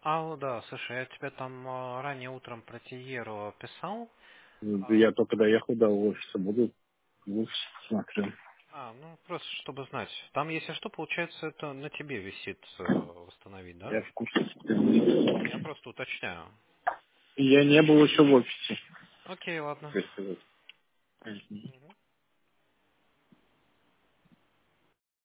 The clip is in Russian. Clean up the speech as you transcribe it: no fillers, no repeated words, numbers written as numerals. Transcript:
Да, слушай, я тебе там ранее утром про Тиеру писал. Я только доехал до офиса, буду в офисе смотрю. Ну, просто чтобы знать. Там, если что, получается, это на тебе висит восстановить, да? Я в курсе. Я просто уточняю. Я не был еще в офисе. Окей, ладно. То есть, вот. Мгм.